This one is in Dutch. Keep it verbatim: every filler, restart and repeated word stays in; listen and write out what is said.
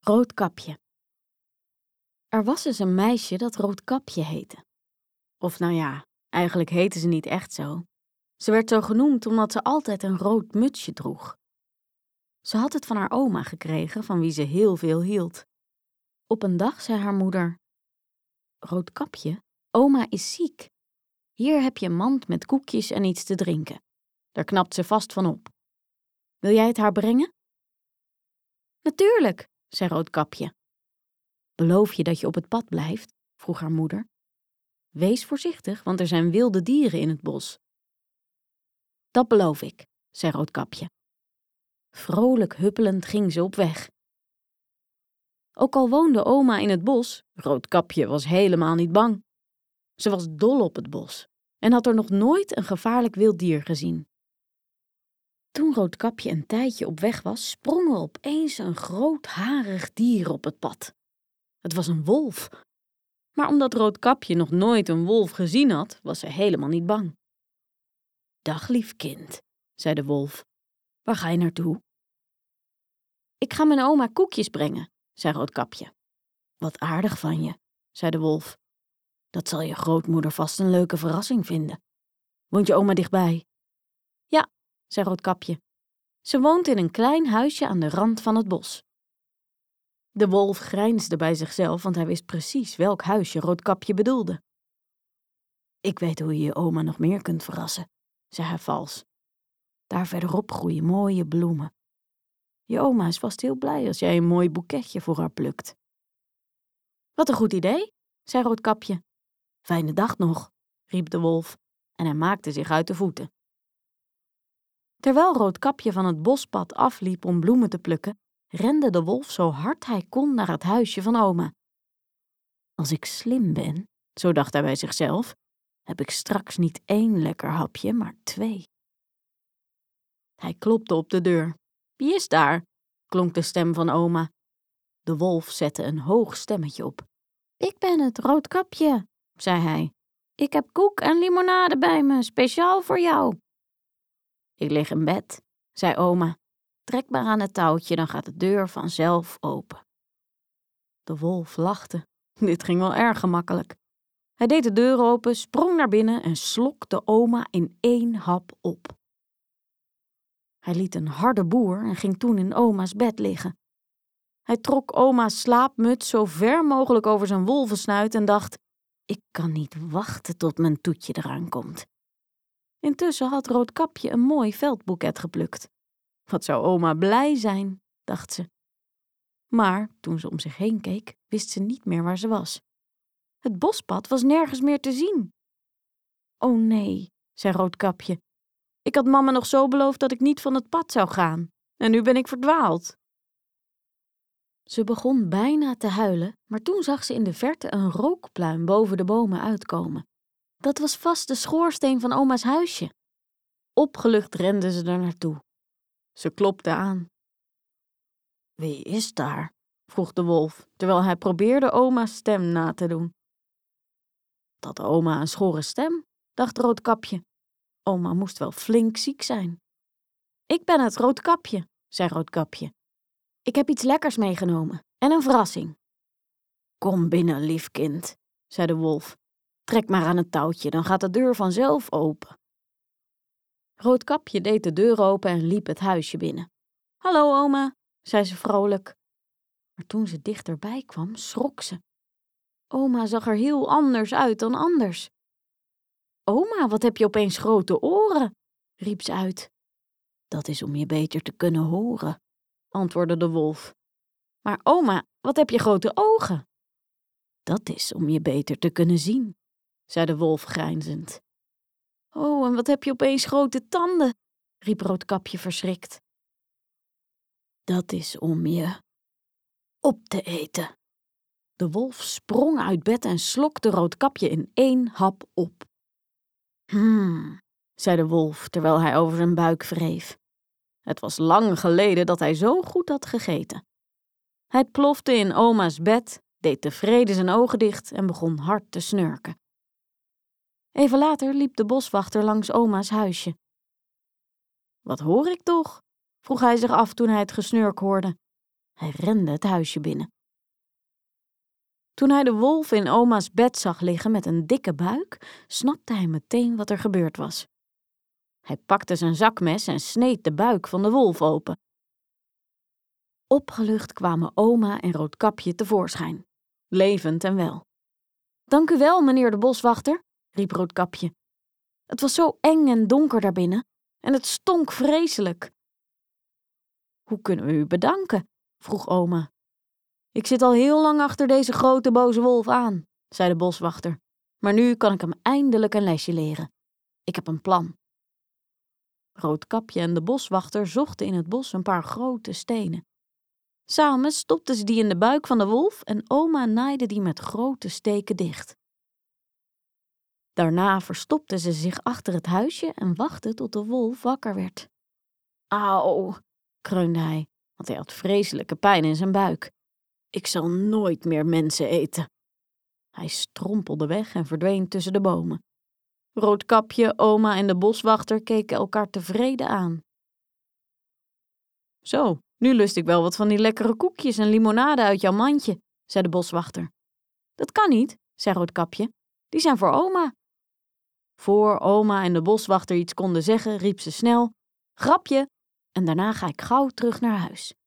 Roodkapje. Er was eens een meisje dat Roodkapje heette. Of nou ja, eigenlijk heette ze niet echt zo. Ze werd zo genoemd omdat ze altijd een rood mutsje droeg. Ze had het van haar oma gekregen, van wie ze heel veel hield. Op een dag zei haar moeder: Roodkapje, oma is ziek. Hier heb je een mand met koekjes en iets te drinken. Daar knapt ze vast van op. Wil jij het haar brengen? Natuurlijk, zei Roodkapje. Beloof je dat je op het pad blijft? Vroeg haar moeder. Wees voorzichtig, want er zijn wilde dieren in het bos. Dat beloof ik, zei Roodkapje. Vrolijk huppelend ging ze op weg. Ook al woonde oma in het bos, Roodkapje was helemaal niet bang. Ze was dol op het bos en had er nog nooit een gevaarlijk wild dier gezien. Toen Roodkapje een tijdje op weg was, sprong er opeens een groot harig dier op het pad. Het was een wolf. Maar omdat Roodkapje nog nooit een wolf gezien had, was ze helemaal niet bang. Dag lief kind, zei de wolf. Waar ga je naartoe? Ik ga mijn oma koekjes brengen, zei Roodkapje. Wat aardig van je, zei de wolf. Dat zal je grootmoeder vast een leuke verrassing vinden. Woont je oma dichtbij? Ja, zei Roodkapje. Ze woont in een klein huisje aan de rand van het bos. De wolf grijnsde bij zichzelf, want hij wist precies welk huisje Roodkapje bedoelde. Ik weet hoe je je oma nog meer kunt verrassen, zei hij vals. Daar verderop groeien mooie bloemen. Je oma is vast heel blij als jij een mooi boeketje voor haar plukt. Wat een goed idee, zei Roodkapje. Fijne dag nog, riep de wolf en hij maakte zich uit de voeten. Terwijl Roodkapje van het bospad afliep om bloemen te plukken, rende de wolf zo hard hij kon naar het huisje van oma. Als ik slim ben, zo dacht hij bij zichzelf, heb ik straks niet één lekker hapje, maar twee. Hij klopte op de deur. Wie is daar? Klonk de stem van oma. De wolf zette een hoog stemmetje op. Ik ben het, Roodkapje, zei hij. Ik heb koek en limonade bij me, speciaal voor jou. Ik lig in bed, zei oma. Trek maar aan het touwtje, dan gaat de deur vanzelf open. De wolf lachte. Dit ging wel erg gemakkelijk. Hij deed de deur open, sprong naar binnen en slokte oma in één hap op. Hij liet een harde boer en ging toen in oma's bed liggen. Hij trok oma's slaapmuts zo ver mogelijk over zijn wolvensnuit en dacht: ik kan niet wachten tot mijn toetje eraan komt. Intussen had Roodkapje een mooi veldboeket geplukt. Wat zou oma blij zijn, dacht ze. Maar toen ze om zich heen keek, wist ze niet meer waar ze was. Het bospad was nergens meer te zien. O nee, zei Roodkapje. Ik had mama nog zo beloofd dat ik niet van het pad zou gaan. En nu ben ik verdwaald. Ze begon bijna te huilen, maar toen zag ze in de verte een rookpluim boven de bomen uitkomen. Dat was vast de schoorsteen van oma's huisje. Opgelucht rende ze er naartoe. Ze klopte aan. Wie is daar? Vroeg de wolf, terwijl hij probeerde oma's stem na te doen. Dat oma een schorre stem, dacht Roodkapje. Oma moest wel flink ziek zijn. Ik ben het, Roodkapje, zei Roodkapje. Ik heb iets lekkers meegenomen en een verrassing. Kom binnen, lief kind, zei de wolf. Trek maar aan het touwtje, dan gaat de deur vanzelf open. Roodkapje deed de deur open en liep het huisje binnen. Hallo, oma, zei ze vrolijk. Maar toen ze dichterbij kwam, schrok ze. Oma zag er heel anders uit dan anders. Oma, wat heb je opeens grote oren, riep ze uit. Dat is om je beter te kunnen horen, antwoordde de wolf. Maar oma, wat heb je grote ogen? Dat is om je beter te kunnen zien, zei de wolf grijnzend. Oh, en wat heb je opeens grote tanden, riep Roodkapje verschrikt. Dat is om je op te eten. De wolf sprong uit bed en slokte Roodkapje in één hap op. Hmm, zei de wolf, terwijl hij over zijn buik wreef. Het was lang geleden dat hij zo goed had gegeten. Hij plofte in oma's bed, deed tevreden zijn ogen dicht en begon hard te snurken. Even later liep de boswachter langs oma's huisje. Wat hoor ik toch? Vroeg hij zich af toen hij het gesnurk hoorde. Hij rende het huisje binnen. Toen hij de wolf in oma's bed zag liggen met een dikke buik, snapte hij meteen wat er gebeurd was. Hij pakte zijn zakmes en sneed de buik van de wolf open. Opgelucht kwamen oma en Roodkapje tevoorschijn, levend en wel. Dank u wel, meneer de boswachter, riep Roodkapje. Het was zo eng en donker daarbinnen en het stonk vreselijk. Hoe kunnen we u bedanken? Vroeg oma. Ik zit al heel lang achter deze grote boze wolf aan, zei de boswachter. Maar nu kan ik hem eindelijk een lesje leren. Ik heb een plan. Roodkapje en de boswachter zochten in het bos een paar grote stenen. Samen stopten ze die in de buik van de wolf en oma naaide die met grote steken dicht. Daarna verstopten ze zich achter het huisje en wachtten tot de wolf wakker werd. Auw, kreunde hij, want hij had vreselijke pijn in zijn buik. Ik zal nooit meer mensen eten. Hij strompelde weg en verdween tussen de bomen. Roodkapje, oma en de boswachter keken elkaar tevreden aan. Zo, nu lust ik wel wat van die lekkere koekjes en limonade uit jouw mandje, zei de boswachter. Dat kan niet, zei Roodkapje. Die zijn voor oma. Voor oma en de boswachter iets konden zeggen, riep ze snel: Grapje, en daarna ga ik gauw terug naar huis.